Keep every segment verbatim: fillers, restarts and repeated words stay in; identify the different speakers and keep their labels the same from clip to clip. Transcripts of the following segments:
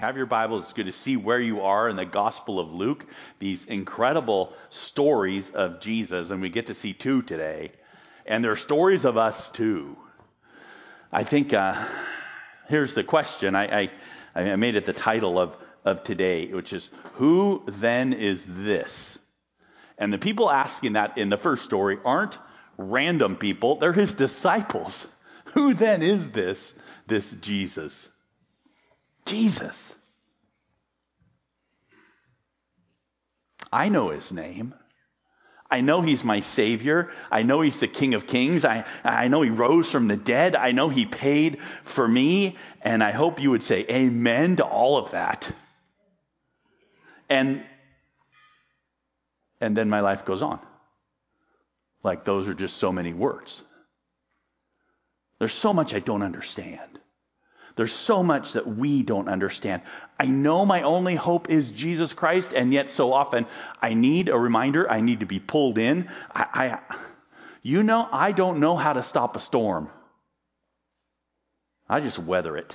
Speaker 1: Have your Bible. It's good to see where you are in the Gospel of Luke, these incredible stories of Jesus, and we get to see two today. And they're stories of us too. I think uh, here's the question. I, I, I made it the title of, of today, which is, who then is this? And the people asking that in the first story aren't random people. They're his disciples. Who then is this, this Jesus? Jesus. I know his name. I know he's my Savior. I know he's the King of Kings. I, I know he rose from the dead. I know he paid for me. And I hope you would say amen to all of that. And, and then my life goes on. Like those are just so many words. There's so much I don't understand. There's so much that we don't understand. I know my only hope is Jesus Christ, and yet so often I need a reminder. I need to be pulled in. I, I, you know, I don't know how to stop a storm. I just weather it.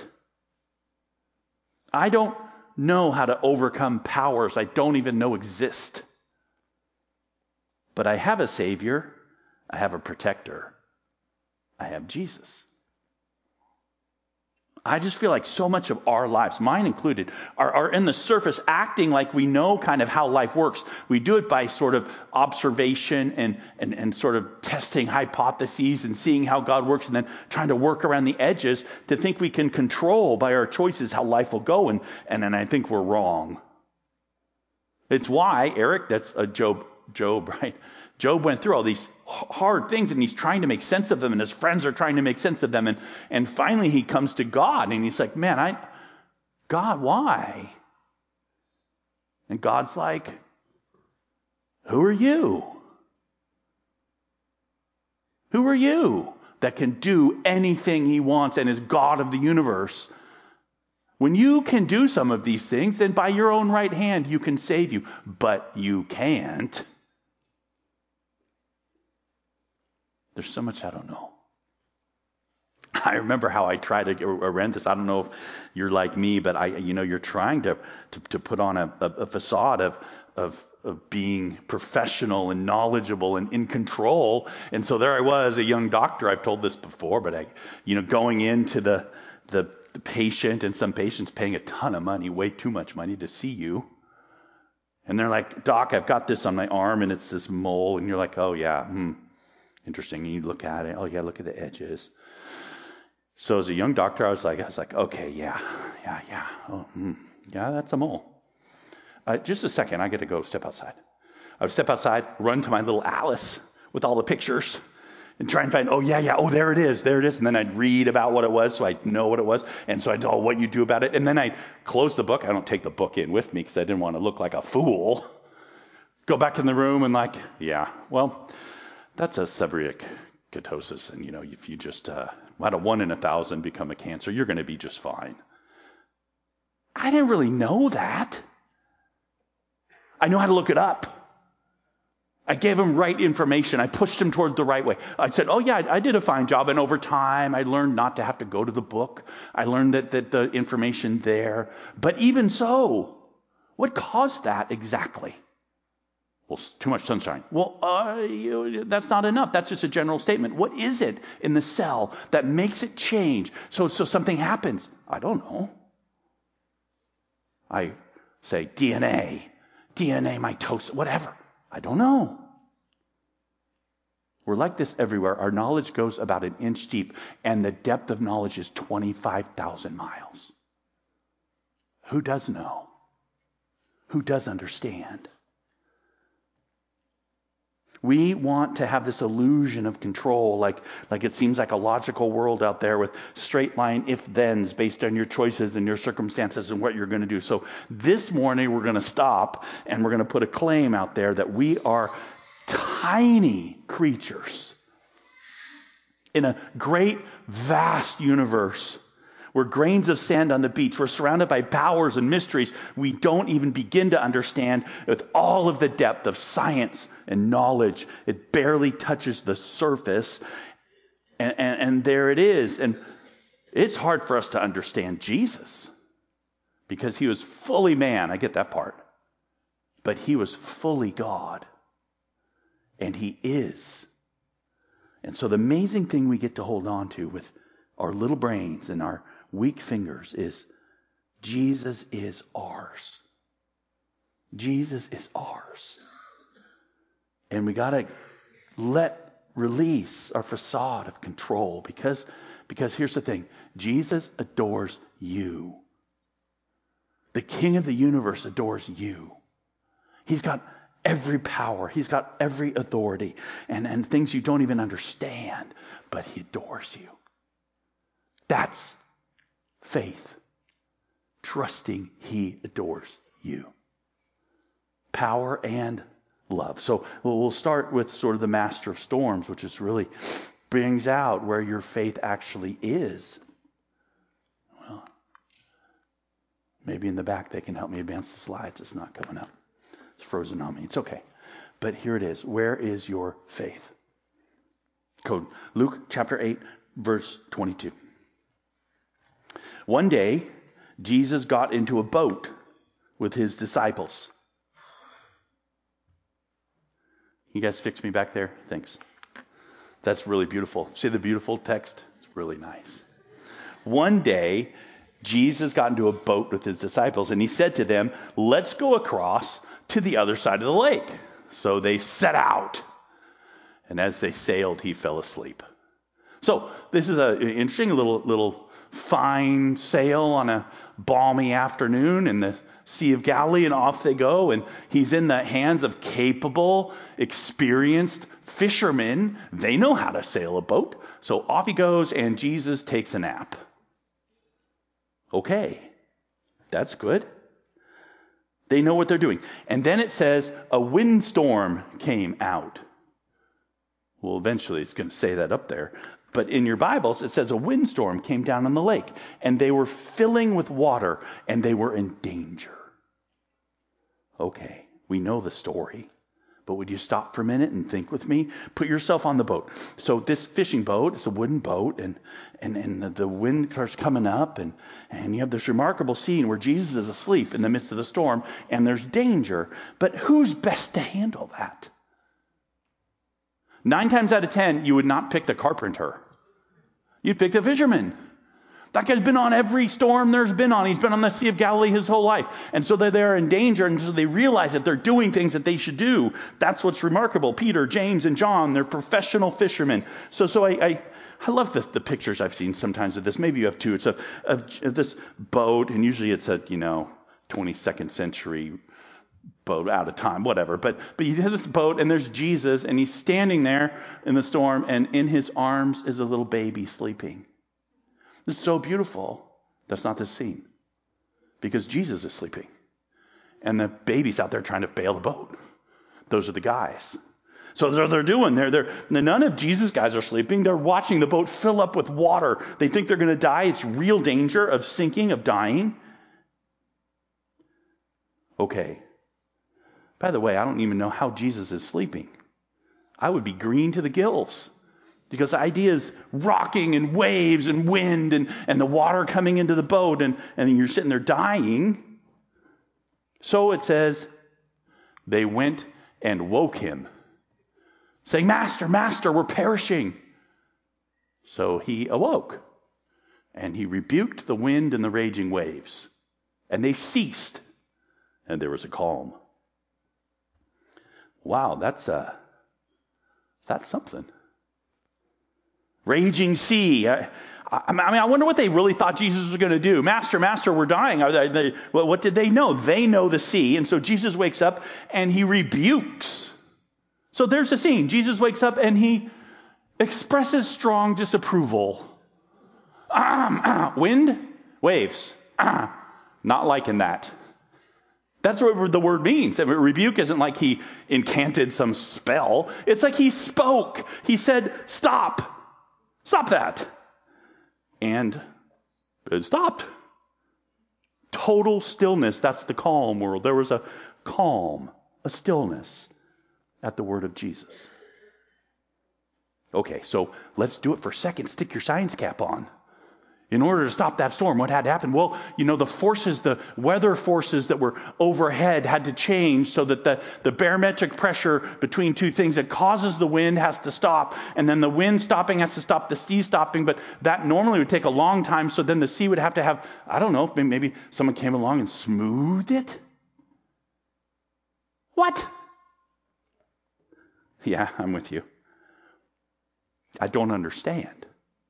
Speaker 1: I don't know how to overcome powers I don't even know exist. But I have a Savior. I have a protector. I have Jesus. I just feel like so much of our lives, mine included, are, are in the surface acting like we know kind of how life works. We do it by sort of observation and, and, and sort of testing hypotheses and seeing how God works and then trying to work around the edges to think we can control by our choices how life will go. And, and, and I think we're wrong. It's why, Eric, that's a Job, Job, right? Job went through all these hard things and he's trying to make sense of them and his friends are trying to make sense of them. And, and finally he comes to God and he's like, man, I, God, why? And God's like, who are you? Who are you that can do anything he wants and is God of the universe? When you can do some of these things, then by your own right hand you can save you, but you can't. There's so much I don't know. I remember how I tried to rent this. I don't know if you're like me, but I, you know, you're trying to to, to put on a, a, a facade of, of of being professional and knowledgeable and in control. And so there I was, a young doctor. I've told this before, but I, you know, going into the the, the patient and some patients paying a ton of money, way too much money to see you. And they're like, Doc, I've got this on my arm and it's this mole. And you're like, oh yeah, hmm. Interesting. And you look at it. Oh, yeah, look at the edges. So as a young doctor, I was like, I was like, okay, yeah, yeah, yeah. Oh, mm, yeah, that's a mole. Uh, just a second. I got to go step outside. I would step outside, run to my little Alice with all the pictures and try and find, oh, yeah, yeah. Oh, there it is. There it is. And then I'd read about what it was so I'd know what it was. And so I'd know what you do about it. And then I'd close the book. I don't take the book in with me because I didn't want to look like a fool. Go back in the room and like, yeah, well, that's a seborrheic ketosis, and you know, if you just uh, out of one in a thousand become a cancer, you're going to be just fine. I didn't really know that. I know how to look it up. I gave him right information. I pushed him toward the right way. I said, oh yeah, I, I did a fine job, and over time, I learned not to have to go to the book. I learned that, that the information there. But even so, what caused that exactly? Well, too much sunshine. Well, uh, you, that's not enough. That's just a general statement. What is it in the cell that makes it change? So, so something happens. I don't know. I say D N A, D N A mitosis, whatever. I don't know. We're like this everywhere. Our knowledge goes about an inch deep, and the depth of knowledge is twenty-five thousand miles. Who does know? Who does understand? We want to have this illusion of control, like, like it seems like a logical world out there with straight line if-thens based on your choices and your circumstances and what you're going to do. So this morning we're going to stop and we're going to put a claim out there that we are tiny creatures in a great, vast universe. We're grains of sand on the beach. We're surrounded by powers and mysteries we don't even begin to understand with all of the depth of science and knowledge. It barely touches the surface. And, and, and there it is. And it's hard for us to understand Jesus because he was fully man. I get that part. But he was fully God. And he is. And so the amazing thing we get to hold on to with our little brains and our weak fingers is Jesus is ours. Jesus is ours. And we got to let release our facade of control because, because here's the thing. Jesus adores you. The King of the universe adores you. He's got every power. He's got every authority and, and things you don't even understand, but he adores you. That's faith. Trusting he adores you. Power and love. So we'll start with sort of the master of storms, which is really brings out where your faith actually is. Well, maybe in the back they can help me advance the slides. It's not coming up. It's frozen on me. It's okay. But here it is. Where is your faith? Code. Luke chapter eight, verse twenty-two. One day, Jesus got into a boat with his disciples. You guys fix me back there? Thanks. That's really beautiful. See the beautiful text? It's really nice. One day, Jesus got into a boat with his disciples, and he said to them, let's go across to the other side of the lake. So they set out. And as they sailed, he fell asleep. So this is an interesting little, little fine sail on a balmy afternoon in the Sea of Galilee, and off they go. And he's in the hands of capable, experienced fishermen. They know how to sail a boat. So off he goes, and Jesus takes a nap. Okay, that's good. They know what they're doing. And then it says a windstorm came out. Well, eventually it's going to say that up there. But in your Bibles, it says a windstorm came down on the lake. And they were filling with water, and they were in danger. Okay, we know the story. But would you stop for a minute and think with me? Put yourself on the boat. So this fishing boat, it's a wooden boat, and and, and the wind starts coming up, and, and you have this remarkable scene where Jesus is asleep in the midst of the storm, and there's danger. But who's best to handle that? Nine times out of ten, you would not pick the carpenter. You'd pick the fisherman. That guy's been on every storm there's been on. He's been on the Sea of Galilee his whole life. And so they're, they're in danger, and so they realize that they're doing things that they should do. That's what's remarkable. Peter, James, and John, they're professional fishermen. So so I I, I love the, the pictures I've seen sometimes of this. Maybe you have too. It's a, a, a this boat, and usually it's a, you know, twenty-second century boat, out of time, whatever. But but you have this boat, and there's Jesus, and he's standing there in the storm, and in his arms is a little baby sleeping. It's so beautiful. That's not the scene. Because Jesus is sleeping. And the baby's out there trying to bail the boat. Those are the guys. So they're, they're doing, they're, they're, none of Jesus' guys are sleeping. They're watching the boat fill up with water. They think they're going to die. It's real danger of sinking, of dying. Okay. By the way, I don't even know how Jesus is sleeping. I would be green to the gills. Because the idea is rocking and waves and wind and, and the water coming into the boat, and, and you're sitting there dying. So it says, they went and woke him, saying, Master, Master, we're perishing. So he awoke, and he rebuked the wind and the raging waves, and they ceased, and there was a calm. Wow, that's uh, that's something. Raging sea. I, I mean, I wonder what they really thought Jesus was going to do. Master, Master, we're dying. Are they, they, well, what did they know? They know the sea. And so Jesus wakes up and he rebukes. So there's the scene. Jesus wakes up and he expresses strong disapproval. Ah, ah, wind, waves. Ah, not liking that. That's what the word means. I mean, rebuke isn't like he incanted some spell. It's like he spoke. He said, stop. Stop that. And it stopped. Total stillness. That's the calm world. There was a calm, a stillness at the word of Jesus. Okay, so let's do it for a second. Stick your science cap on. In order to stop that storm, what had to happen? Well, you know, the forces, the weather forces that were overhead had to change so that the, the barometric pressure between two things that causes the wind has to stop. And then the wind stopping has to stop the sea stopping. But that normally would take a long time. So then the sea would have to have, I don't know, if maybe someone came along and smoothed it. What? Yeah, I'm with you. I don't understand.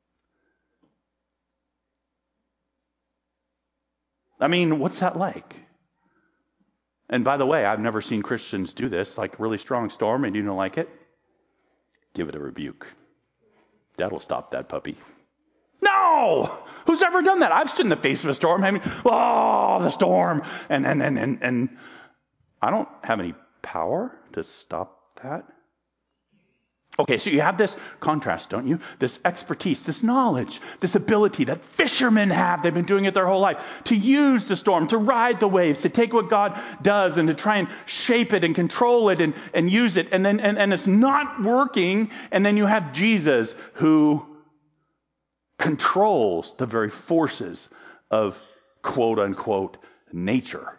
Speaker 1: I mean, what's that like? And by the way, I've never seen Christians do this, like really strong storm, and you don't like it? Give it a rebuke. That'll stop that puppy. No! Who's ever done that? I've stood in the face of a storm. I mean, oh, the storm. And, and, and, and, and I don't have any power to stop that. Okay, so you have this contrast, don't you? This expertise, this knowledge, this ability that fishermen have. They've been doing it their whole life. To use the storm, to ride the waves, to take what God does and to try and shape it and control it and, and use it. And then and, and it's not working. And then you have Jesus who controls the very forces of quote unquote nature.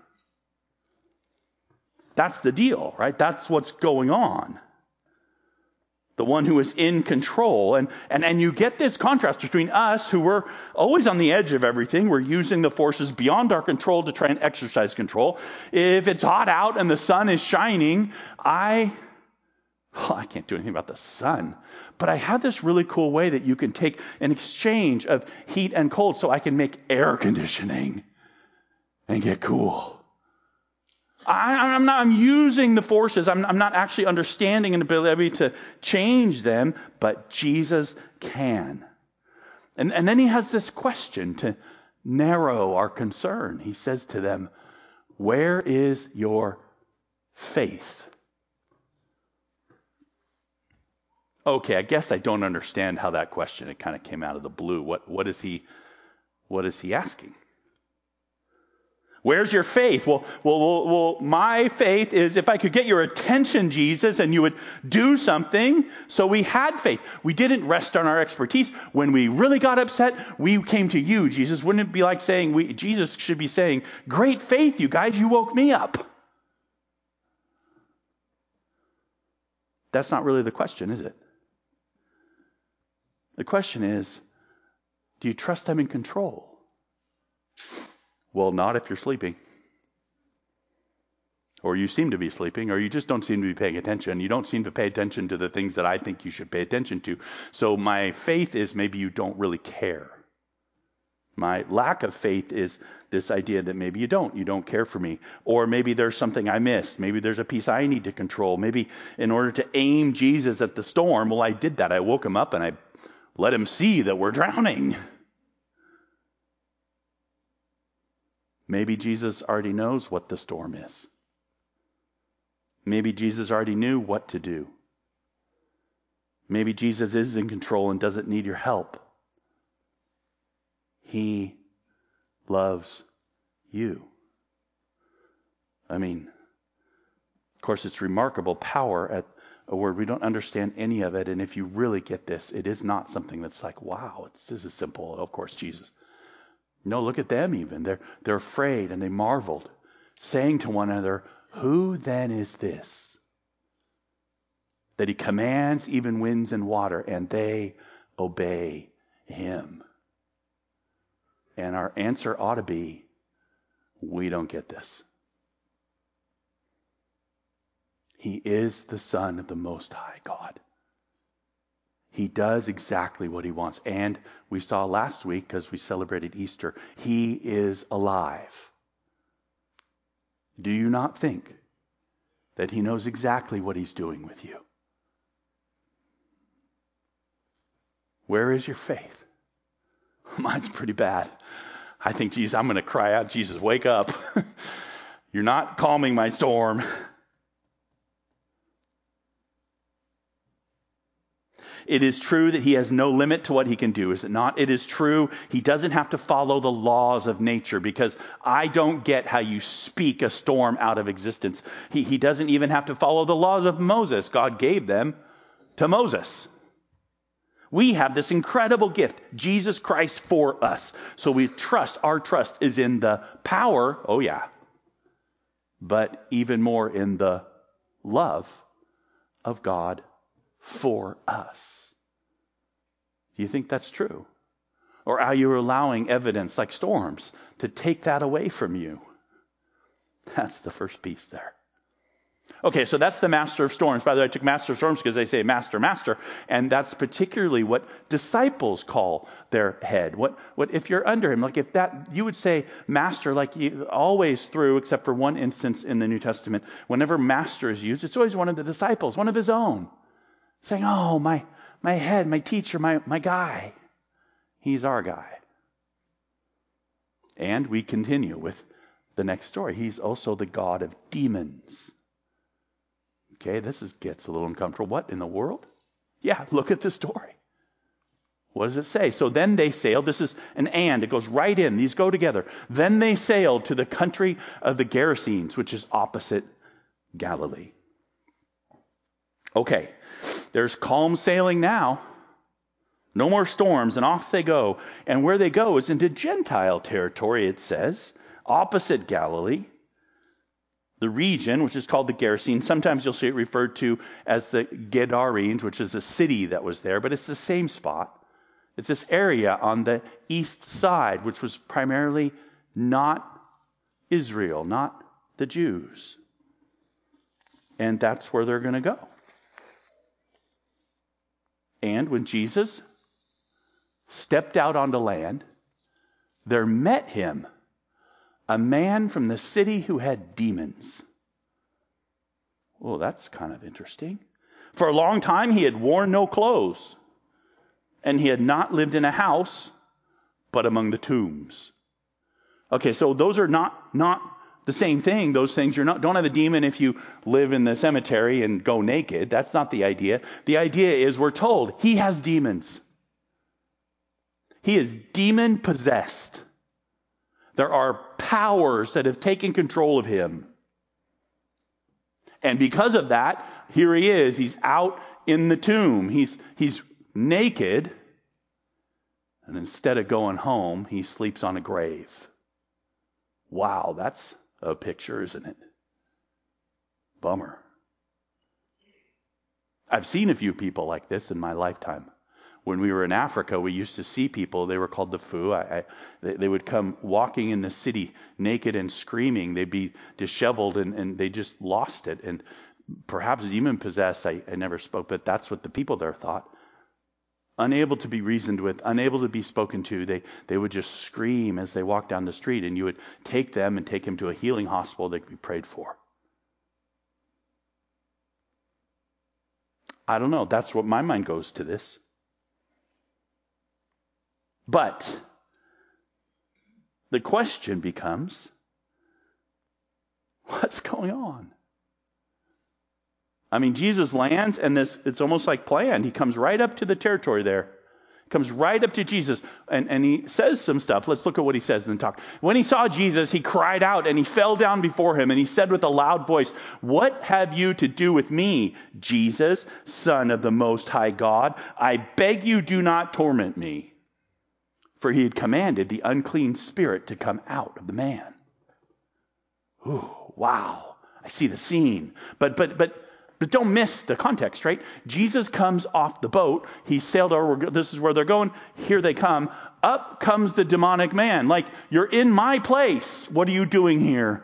Speaker 1: That's the deal, right? That's what's going on. The one who is in control. And, and, and you get this contrast between us, who were always on the edge of everything. We're using the forces beyond our control to try and exercise control. If it's hot out and the sun is shining, I, oh, I can't do anything about the sun. But I have this really cool way that you can take an exchange of heat and cold so I can make air conditioning and get cool. I, I'm not. I'm using the forces. I'm, I'm not actually understanding an ability to change them, but Jesus can. And, and then he has this question to narrow our concern. He says to them, "Where is your faith?" Okay, I guess I don't understand how that question. It kind of came out of the blue. What what is he? What is he asking? Where's your faith? Well, well, well, well, my faith is if I could get your attention, Jesus, and you would do something. So we had faith. We didn't rest on our expertise. When we really got upset, we came to you, Jesus. Wouldn't it be like saying, we, Jesus should be saying, great faith, you guys, you woke me up. That's not really the question, is it? The question is, do you trust I'm in control? Well, not if you're sleeping. Or you seem to be sleeping, or you just don't seem to be paying attention. You don't seem to pay attention to the things that I think you should pay attention to. So my faith is maybe you don't really care. My lack of faith is this idea that maybe you don't. You don't care for me. Or maybe there's something I missed. Maybe there's a piece I need to control. Maybe in order to aim Jesus at the storm, well, I did that. I woke him up and I let him see that we're drowning. Maybe Jesus already knows what the storm is. Maybe Jesus already knew what to do. Maybe Jesus is in control and doesn't need your help. He loves you. I mean, of course, it's remarkable power at a word. We don't understand any of it. And if you really get this, it is not something that's like, wow, it's just as simple. Of course, Jesus. No, look at them even. They're, they're afraid and they marveled, saying to one another, who then is this? That he commands even winds and water, and they obey him. And our answer ought to be, we don't get this. He is the Son of the Most High God. He does exactly what he wants. And we saw last week, because we celebrated Easter, he is alive. Do you not think that he knows exactly what he's doing with you? Where is your faith? Mine's pretty bad. I think, Jesus, I'm going to cry out, Jesus, wake up. You're not calming my storm. It is true that he has no limit to what he can do, is it not? It is true he doesn't have to follow the laws of nature, because I don't get how you speak a storm out of existence. He, he doesn't even have to follow the laws of Moses. God gave them to Moses. We have this incredible gift, Jesus Christ for us. So we trust, our trust is in the power, oh yeah, but even more in the love of God for us. Do you think that's true? Or are you allowing evidence like storms to take that away from you? That's the first piece there. Okay, so that's the master of storms. By the way, I took master of storms because they say master, master. And that's particularly what disciples call their head. What, what if you're under him, like if that, you would say master, like you, always through, except for one instance in the New Testament, whenever master is used, it's always one of the disciples, one of his own, saying, oh, my, my head, my teacher, my, my guy. He's our guy. And we continue with the next story. He's also the God of demons. Okay, this is, gets a little uncomfortable. What in the world? Yeah, look at the story. What does it say? So then they sailed. This is an and. It goes right in. These go together. Then they sailed to the country of the Gerasenes, which is opposite Galilee. Okay, there's calm sailing now. No more storms, and off they go. And where they go is into Gentile territory, it says, opposite Galilee. The region, which is called the Gerasenes, sometimes you'll see it referred to as the Gadarenes, which is a city that was there, but it's the same spot. It's this area on the east side, which was primarily not Israel, not the Jews. And that's where they're going to go. And when Jesus stepped out onto land, there met him a man from the city who had demons. Oh, that's kind of interesting. For a long time, he had worn no clothes, and he had not lived in a house, but among the tombs. Okay, so those are not, not the same thing. Those things, you're not, don't have a demon if you live in the cemetery and go naked. That's not the idea. The idea is we're told he has demons. He is demon possessed. There are powers that have taken control of him. And because of that, here he is. He's out in the tomb. He's, he's naked. And instead of going home, he sleeps on a grave. Wow, that's a picture, isn't it? Bummer. I've seen a few people like this in my lifetime. When we were in Africa, we used to see people, they were called the Fu. I, I, they, they would come walking in the city naked and screaming. They'd be disheveled and, and they just lost it. And perhaps demon possessed, I, I never spoke, but that's what the people there thought. Unable to be reasoned with, unable to be spoken to, they, they would just scream as they walked down the street, and you would take them and take them to a healing hospital they could be prayed for. I don't know. That's what my mind goes to this. But the question becomes, what's going on? I mean, Jesus lands, and this it's almost like planned. He comes right up to the territory there. Comes right up to Jesus, and, and he says some stuff. Let's look at what he says and then talk. When he saw Jesus, he cried out, and he fell down before him, and he said with a loud voice, "What have you to do with me, Jesus, Son of the Most High God? I beg you, do not torment me." For he had commanded the unclean spirit to come out of the man. Ooh, wow. I see the scene. But but but but don't miss the context, right? Jesus comes off the boat. He sailed over. This is where they're going. Here they come. Up comes the demonic man. Like, you're in my place. What are you doing here?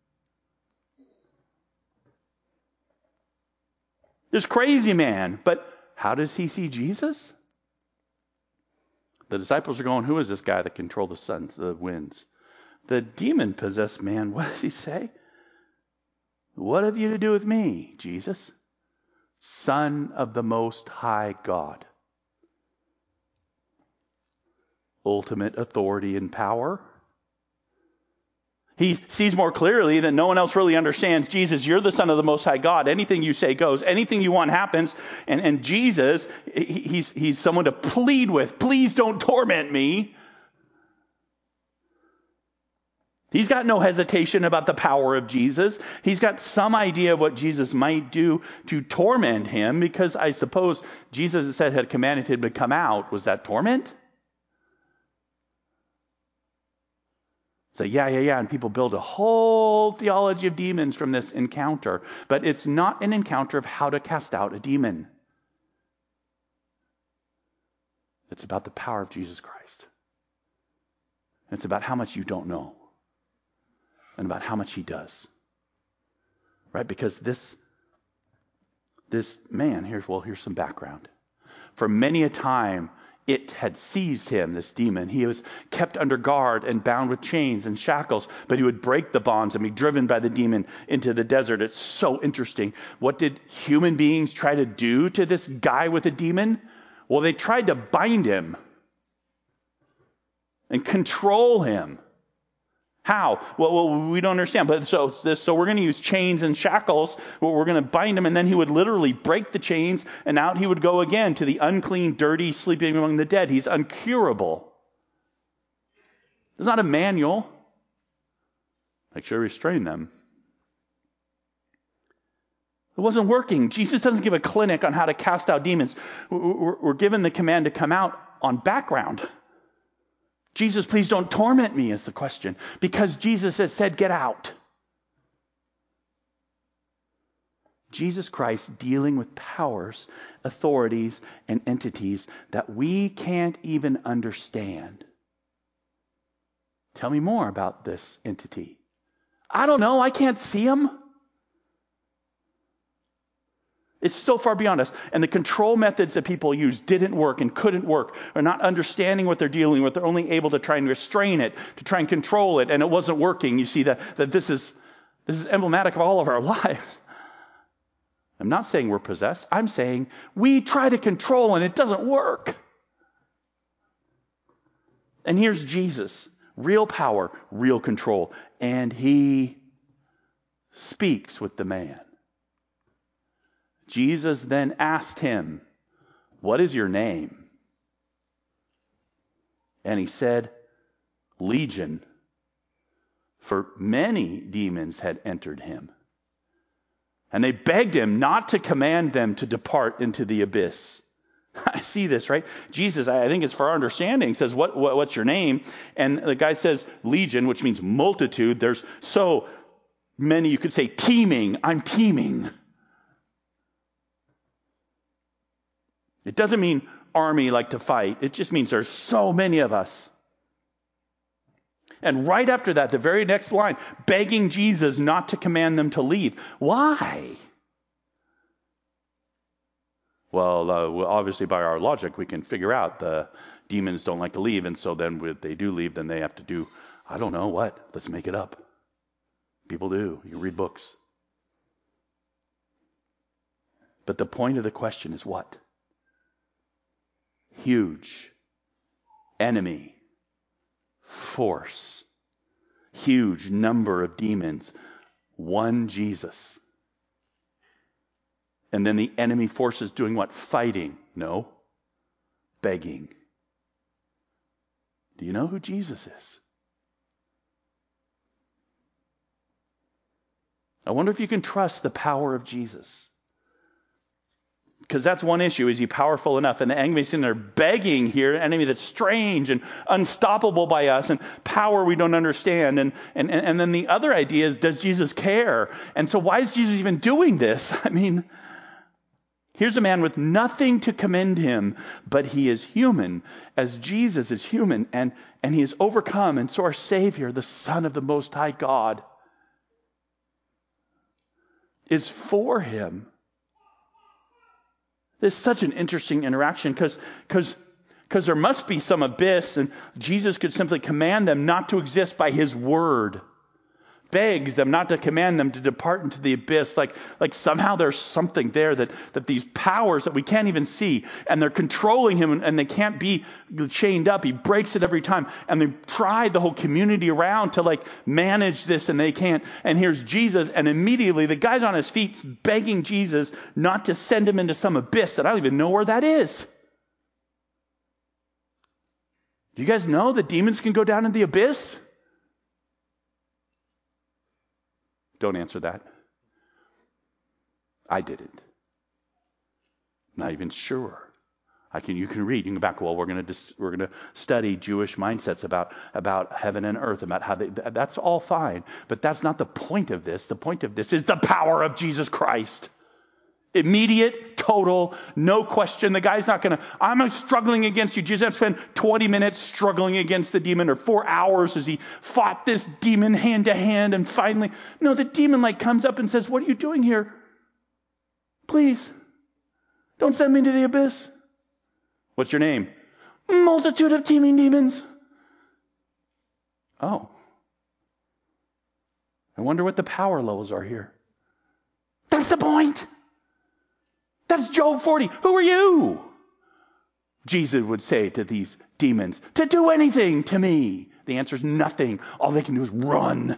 Speaker 1: This crazy man. But how does he see Jesus? The disciples are going, who is this guy that controls the suns, the winds? The demon-possessed man, what does he say? What have you to do with me, Jesus, Son of the Most High God? Ultimate authority and power. He sees more clearly that no one else really understands. Jesus, you're the Son of the Most High God. Anything you say goes. Anything you want happens. And, and Jesus, he's, he's someone to plead with. Please don't torment me. He's got no hesitation about the power of Jesus. He's got some idea of what Jesus might do to torment him, because I suppose Jesus said had commanded him to come out. Was that torment? So yeah, yeah, yeah, and people build a whole theology of demons from this encounter. But it's not an encounter of how to cast out a demon. It's about the power of Jesus Christ. It's about how much you don't know. And about how much he does. Right? Because this, this man, here's, well, here's some background. For many a time, it had seized him, this demon. He was kept under guard and bound with chains and shackles, but he would break the bonds and be driven by the demon into the desert. It's so interesting. What did human beings try to do to this guy with a demon? Well, they tried to bind him and control him. How? Well, well, we don't understand. But so it's this. So we're going to use chains and shackles. Well, we're going to bind him, and then he would literally break the chains, and out he would go again to the unclean, dirty, sleeping among the dead. He's uncurable. There's not a manual. Make sure to restrain them. It wasn't working. Jesus doesn't give a clinic on how to cast out demons. We're given the command to come out on background. Jesus, please don't torment me is the question. Because Jesus has said, get out. Jesus Christ dealing with powers, authorities, and entities that we can't even understand. Tell me more about this entity. I don't know. I can't see him. It's so far beyond us. And the control methods that people use didn't work and couldn't work, or not understanding what they're dealing with. They're only able to try and restrain it, to try and control it, and it wasn't working. You see that, that this is this is emblematic of all of our lives. I'm not saying we're possessed. I'm saying we try to control and it doesn't work. And here's Jesus. Real power, real control. And he speaks with the man. Jesus then asked him, what is your name? And he said, Legion, for many demons had entered him. And they begged him not to command them to depart into the abyss. I see this, right? Jesus, I think it's for our understanding, says, what, what what's your name? And the guy says, Legion, which means multitude. There's so many, you could say teeming. I'm teeming. It doesn't mean army like to fight. It just means there's so many of us. And right after that, the very next line, begging Jesus not to command them to leave. Why? Well, uh, well, obviously by our logic, we can figure out the demons don't like to leave. And so then if they do leave, then they have to do, I don't know what. Let's make it up. People do. You read books. But the point of the question is what? Huge enemy force, huge number of demons, one Jesus. And then the enemy forces doing what? Fighting? No. Begging. Do you know who Jesus is? I wonder if you can trust the power of Jesus. Because that's one issue. Is he powerful enough? And the enemy's sitting there begging here, an enemy that's strange and unstoppable by us, and power we don't understand. And, and, and then the other idea is, does Jesus care? And so why is Jesus even doing this? I mean, here's a man with nothing to commend him, but he is human, as Jesus is human, and, and he is overcome. And so our Savior, the Son of the Most High God, is for him. This is such an interesting interaction because because because there must be some abyss, and Jesus could simply command them not to exist by his word. Begs them not to command them to depart into the abyss. Like, like somehow there's something there that, that these powers that we can't even see, and they're controlling him, and, and they can't be chained up. He breaks it every time. And they've tried the whole community around to like manage this, and they can't. And here's Jesus, and immediately the guy's on his feet begging Jesus not to send him into some abyss that I don't even know where that is. Do you guys know that demons can go down in the abyss? Don't answer that. I didn't. Not even sure. I can. You can read. You can go back. Well, we're going to we're going to study Jewish mindsets about about heaven and earth, about how they. That's all fine, but that's not the point of this. The point of this is the power of Jesus Christ. Immediate, total, no question. The guy's not going to. I'm struggling against you. Jesus spent twenty minutes struggling against the demon, or four hours as he fought this demon hand to hand, and finally, no, the demon like comes up and says, "What are you doing here? Please, don't send me to the abyss." What's your name? Multitude of teeming demons. Oh. I wonder what the power levels are here. That's the point. That's Job forty. Who are you? Jesus would say to these demons, to do anything to me. The answer is nothing. All they can do is run.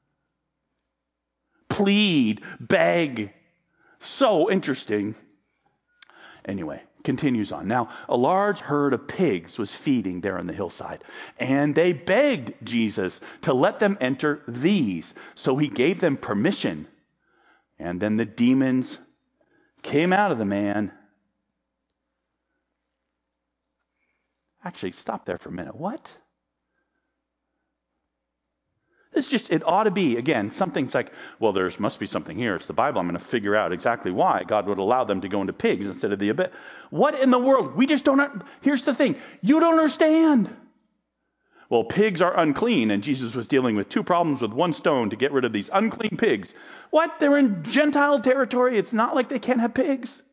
Speaker 1: Plead, beg. So interesting. Anyway, continues on. Now, a large herd of pigs was feeding there on the hillside, and they begged Jesus to let them enter these. So he gave them permission. And then the demons came out of the man. Actually, stop there for a minute. What? It's just, it ought to be, again, something's like, well, there must be something here. It's the Bible. I'm going to figure out exactly why God would allow them to go into pigs instead of the abyss. What in the world? We just don't, here's the thing. You don't understand. Well, pigs are unclean, and Jesus was dealing with two problems with one stone to get rid of these unclean pigs. What? They're in Gentile territory. It's not like they can't have pigs.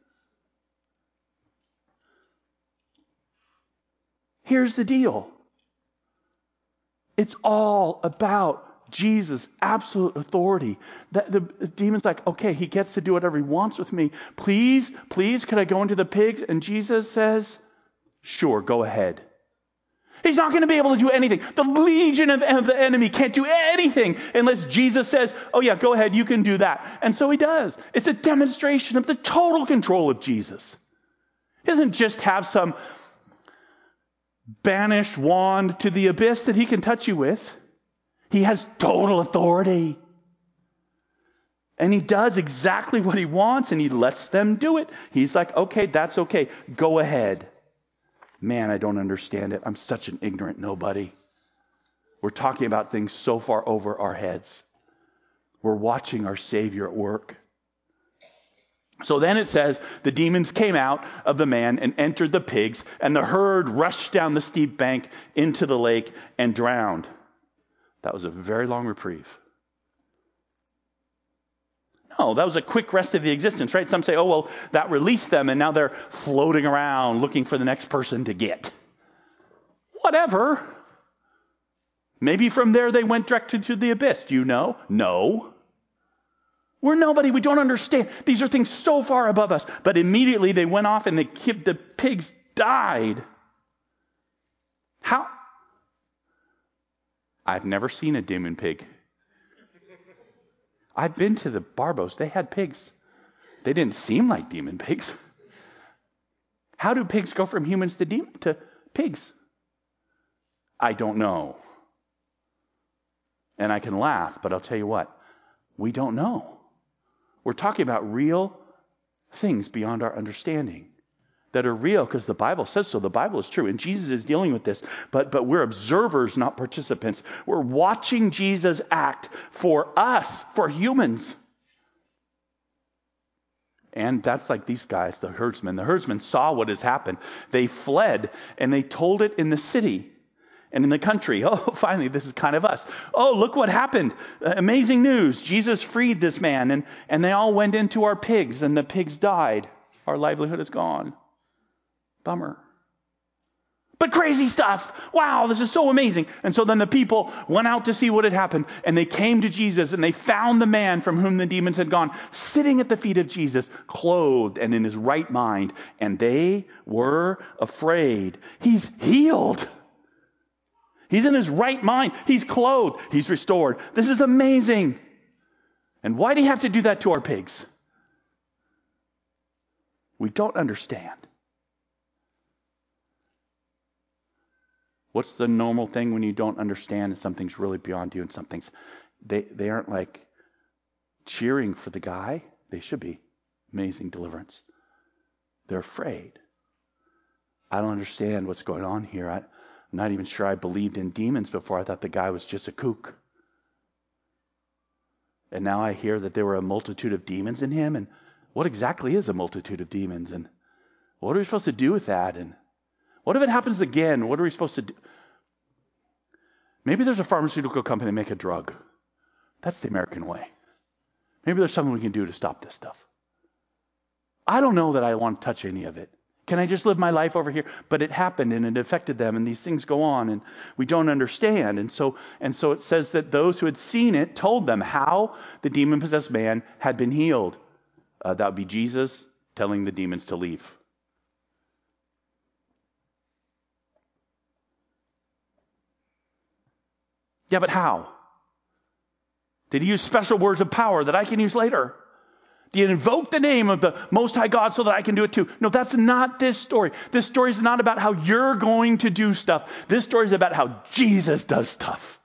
Speaker 1: Here's the deal. It's all about Jesus' absolute authority. That the demon's like, okay, he gets to do whatever he wants with me. Please, please, could I go into the pigs? And Jesus says, sure, go ahead. He's not going to be able to do anything. The legion of, of the enemy can't do anything unless Jesus says, oh yeah, go ahead, you can do that. And so he does. It's a demonstration of the total control of Jesus. He doesn't just have some banished wand to the abyss that he can touch you with. He has total authority. And he does exactly what he wants, and he lets them do it. He's like, okay, that's okay. Go ahead. Man, I don't understand it. I'm such an ignorant nobody. We're talking about things so far over our heads. We're watching our Savior at work. So then it says, the demons came out of the man and entered the pigs, and the herd rushed down the steep bank into the lake and drowned. That was a very long reprieve. No, that was a quick rest of the existence, right? Some say, oh, well, that released them, and now they're floating around looking for the next person to get. Whatever. Maybe from there they went directly to the abyss. Do you know? No. We're nobody. We don't understand. These are things so far above us. But immediately they went off and the, the pigs died. How? I've never seen a demon pig. I've been to the Barbos. They had pigs. They didn't seem like demon pigs. How do pigs go from humans to demon to pigs? I don't know. And I can laugh, but I'll tell you what. We don't know. We're talking about real things beyond our understanding that are real because the Bible says so. The Bible is true, and Jesus is dealing with this. But but we're observers, not participants. We're watching Jesus act for us, for humans. And that's like these guys, the herdsmen. The herdsmen saw what has happened. They fled, and they told it in the city and in the country. Oh, finally, this is kind of us. Oh, look what happened. Uh, amazing news. Jesus freed this man, and, and they all went into our pigs, and the pigs died. Our livelihood is gone. Bummer. But crazy stuff. Wow, this is so amazing. And so then the people went out to see what had happened, and they came to Jesus, and they found the man from whom the demons had gone, sitting at the feet of Jesus, clothed and in his right mind, and they were afraid. He's healed. He's in his right mind. He's clothed. He's restored. This is amazing. And why do you have to do that to our pigs? We don't understand. What's the normal thing when you don't understand and something's really beyond you and something's, they, they aren't like cheering for the guy. They should be. Amazing deliverance. They're afraid. I don't understand what's going on here. I, I'm not even sure I believed in demons before. I thought the guy was just a kook. And now I hear that there were a multitude of demons in him. And what exactly is a multitude of demons? And what are we supposed to do with that? And what if it happens again? What are we supposed to do? Maybe there's a pharmaceutical company that make a drug. That's the American way. Maybe there's something we can do to stop this stuff. I don't know that I want to touch any of it. Can I just live my life over here? But it happened and it affected them, and these things go on and we don't understand. And so and so it says that those who had seen it told them how the demon-possessed man had been healed. Uh, that would be Jesus telling the demons to leave. Yeah, but how? Did he use special words of power that I can use later? Do you invoke the name of the Most High God so that I can do it too? No, that's not this story. This story is not about how you're going to do stuff. This story is about how Jesus does stuff.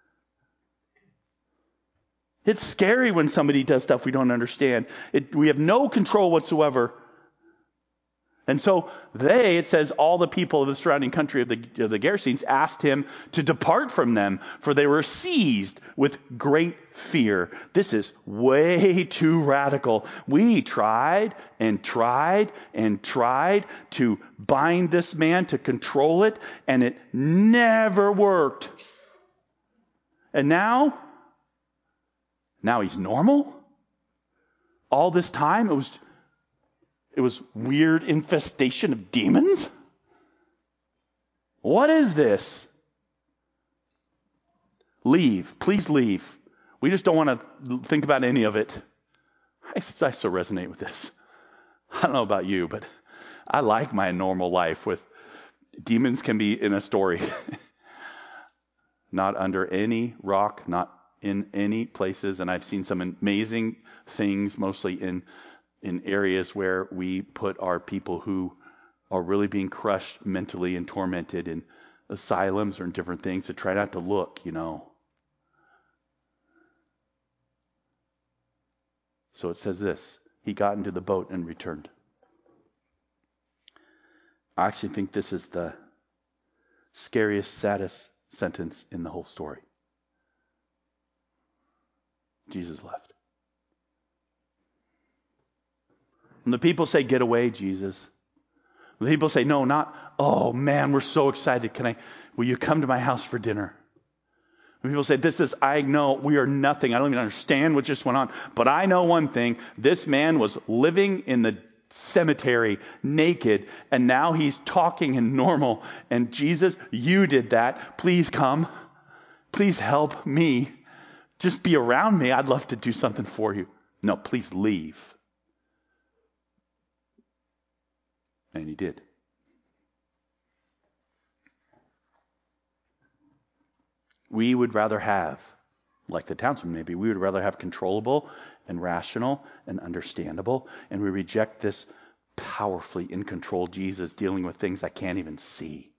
Speaker 1: It's scary when somebody does stuff we don't understand. It, we have no control whatsoever. And so they, it says, all the people of the surrounding country of the, of the Gerasenes asked him to depart from them, for they were seized with great fear. This is way too radical. We tried and tried and tried to bind this man, to control it, and it never worked. And now, now he's normal? All this time it was... It was weird infestation of demons? What is this? Leave. Please leave. We just don't want to think about any of it. I, I so resonate with this. I don't know about you, but I like my normal life with demons can be in a story. Not under any rock, not in any places. And I've seen some amazing things, mostly in in areas where we put our people who are really being crushed mentally and tormented in asylums or in different things, to try not to look, you know. So it says this: he got into the boat and returned. I actually think this is the scariest, saddest sentence in the whole story. Jesus left. When the people say, "Get away, Jesus," when the people say, "No, not, oh man, we're so excited. Can I, will you come to my house for dinner?" When people say, "This is, I know we are nothing. I don't even understand what just went on. But I know one thing. This man was living in the cemetery naked, and now he's talking and normal. And Jesus, you did that. Please come. Please help me. Just be around me. I'd love to do something for you." No, please leave. And he did. We would rather have, like the townsman maybe, we would rather have controllable and rational and understandable, and we reject this powerfully in control Jesus dealing with things I can't even see.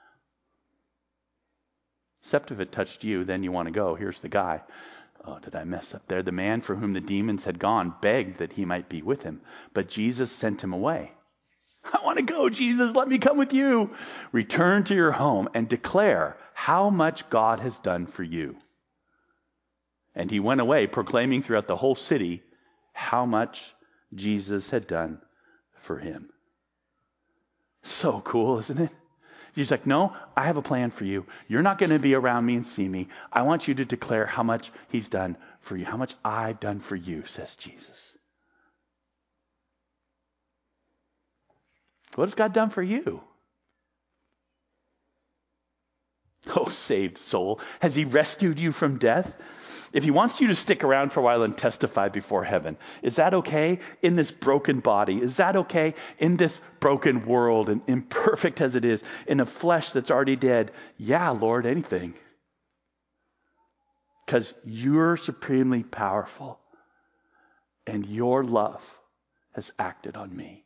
Speaker 1: Except if it touched you, then you want to go. Here's the guy. Oh, did I mess up there? The man for whom the demons had gone begged that he might be with him, but Jesus sent him away. "I want to go, Jesus. Let me come with you. Return to your home and declare how much God has done for you." And he went away proclaiming throughout the whole city how much Jesus had done for him. So cool, isn't it? He's like, "No, I have a plan for you. You're not going to be around me and see me. I want you to declare how much he's done for you, how much I've done for you," says Jesus. What has God done for you? Oh, saved soul. Has he rescued you from death? If he wants you to stick around for a while and testify before heaven, is that okay in this broken body? Is that okay in this broken world, and imperfect as it is, in a flesh that's already dead? Yeah, Lord, anything. Because you're supremely powerful, and your love has acted on me.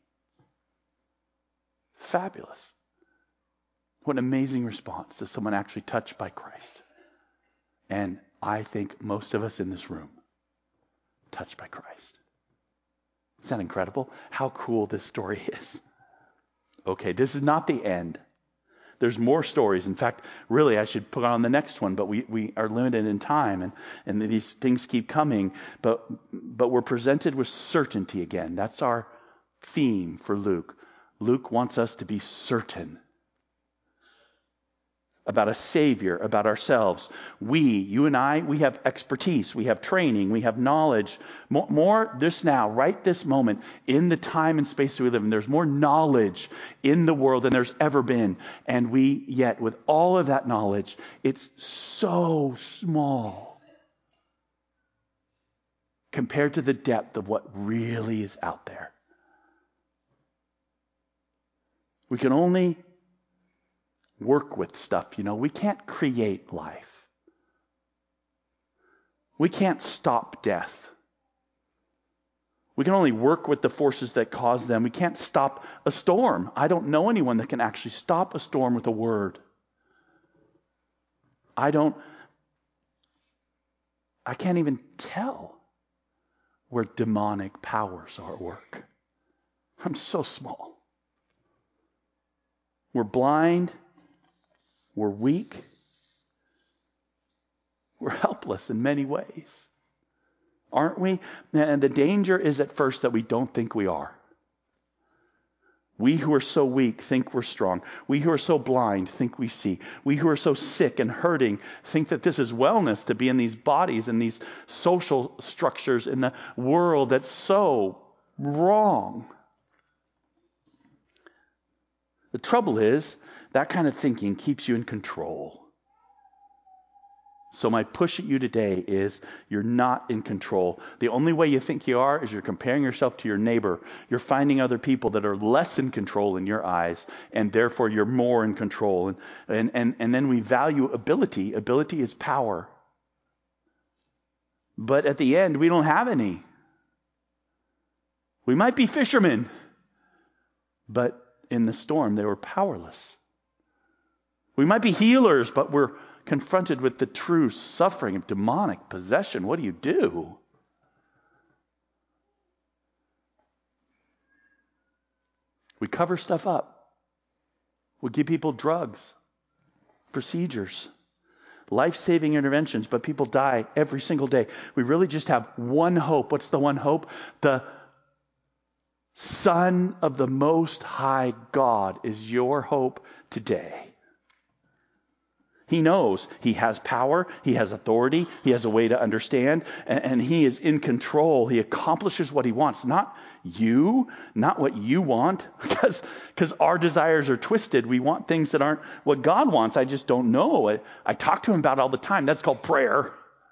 Speaker 1: Fabulous. What an amazing response to someone actually touched by Christ. And I think most of us in this room touched by Christ. Isn't that incredible? How cool this story is. Okay, this is not the end. There's more stories. In fact, really, I should put on the next one, but we, we are limited in time, and, and these things keep coming. But, but we're presented with certainty again. That's our theme for Luke. Luke wants us to be certain about a Savior, about ourselves. We, you and I, we have expertise, we have training, we have knowledge. More, more this now, right this moment, in the time and space that we live in, there's more knowledge in the world than there's ever been. And we, yet, with all of that knowledge, it's so small compared to the depth of what really is out there. We can only work with stuff, you know. We can't create life. We can't stop death. We can only work with the forces that cause them. We can't stop a storm. I don't know anyone that can actually stop a storm with a word. I don't, I can't even tell where demonic powers are at work. I'm so small. We're blind. We're weak. We're helpless in many ways. Aren't we? And the danger is at first that we don't think we are. We who are so weak think we're strong. We who are so blind think we see. We who are so sick and hurting think that this is wellness to be in these bodies and these social structures in the world that's so wrong. The trouble is, that kind of thinking keeps you in control. So my push at you today is you're not in control. The only way you think you are is you're comparing yourself to your neighbor. You're finding other people that are less in control in your eyes, and therefore you're more in control. And, and, and, and then we value ability. Ability is power. But at the end, we don't have any. We might be fishermen, but in the storm, they were powerless. We might be healers, but we're confronted with the true suffering of demonic possession. What do you do? We cover stuff up. We give people drugs, procedures, life-saving interventions, but people die every single day. We really just have one hope. What's the one hope? The Son of the Most High God is your hope today. He knows he has power, he has authority, he has a way to understand, and, and he is in control. He accomplishes what he wants, not you, not what you want, because because our desires are twisted. We want things that aren't what God wants. I just don't know. I, I talk to him about it all the time. That's called prayer.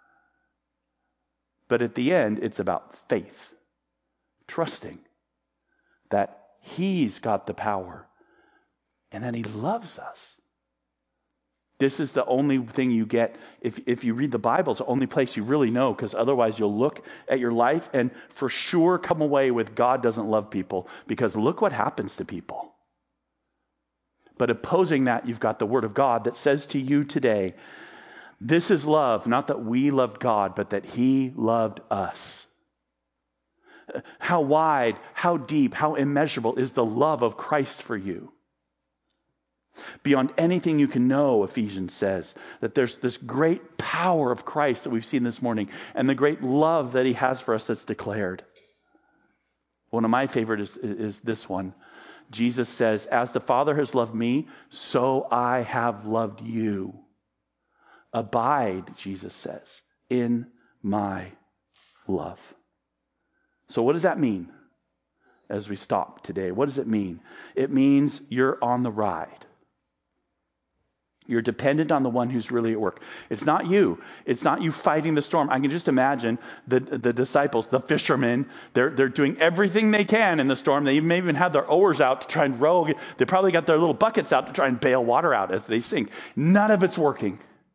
Speaker 1: But at the end, it's about faith, trusting that he's got the power and that he loves us. This is the only thing you get. If, if you read the Bible, it's the only place you really know, because otherwise you'll look at your life and for sure come away with God doesn't love people, because look what happens to people. But opposing that, you've got the Word of God that says to you today, this is love, not that we loved God, but that he loved us. How wide, how deep, how immeasurable is the love of Christ for you? Beyond anything you can know, Ephesians says, that there's this great power of Christ that we've seen this morning, and the great love that he has for us that's declared. One of my favorites is, is this one. Jesus says, as the Father has loved me, so I have loved you. Abide, Jesus says, in my love. So what does that mean as we stop today? What does it mean? It means you're on the ride. You're dependent on the one who's really at work. It's not you. It's not you fighting the storm. I can just imagine the, the disciples, the fishermen, they're, they're doing everything they can in the storm. They may even have their oars out to try and row. They probably got their little buckets out to try and bail water out as they sink. None of it's working.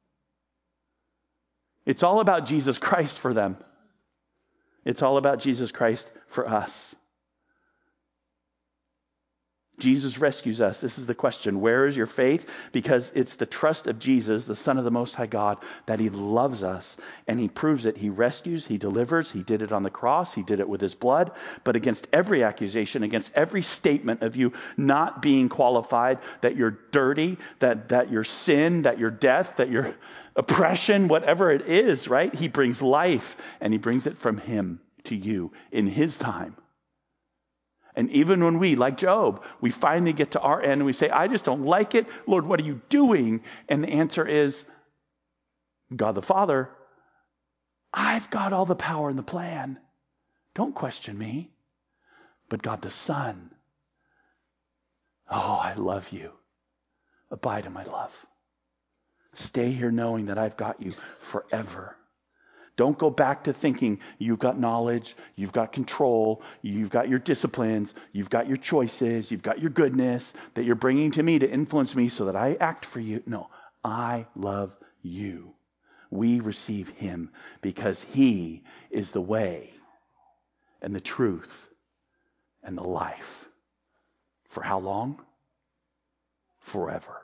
Speaker 1: It's all about Jesus Christ for them. It's all about Jesus Christ for us. Jesus rescues us. This is the question. Where is your faith? Because it's the trust of Jesus, the Son of the Most High God, that he loves us and he proves it. He rescues, he delivers. He did it on the cross. He did it with his blood. But against every accusation, against every statement of you not being qualified, that you're dirty, that, that you're sin, that you're death, that you're oppression, whatever it is, right? He brings life and he brings it from him to you in his time. And even when we, like Job, we finally get to our end and we say, I just don't like it. Lord, what are you doing? And the answer is, God the Father, I've got all the power and the plan. Don't question me. But God the Son, oh, I love you. Abide in my love. Stay here knowing that I've got you forever. Don't go back to thinking you've got knowledge, you've got control, you've got your disciplines, you've got your choices, you've got your goodness that you're bringing to me to influence me so that I act for you. No, I love you. We receive him because he is the way and the truth and the life. For how long? Forever.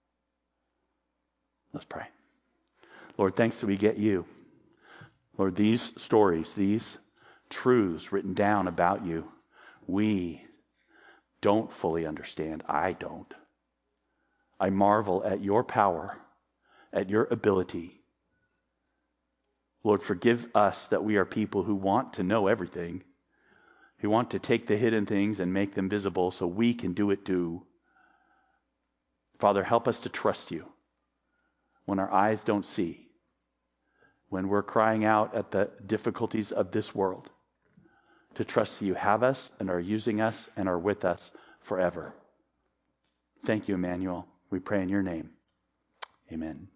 Speaker 1: Let's pray. Lord, thanks that we get you. Lord, these stories, these truths written down about you, we don't fully understand. I don't. I marvel at your power, at your ability. Lord, forgive us that we are people who want to know everything, who want to take the hidden things and make them visible so we can do it too. Father, help us to trust you when our eyes don't see, when we're crying out at the difficulties of this world, to trust that you have us and are using us and are with us forever. Thank you, Emmanuel. We pray in your name. Amen.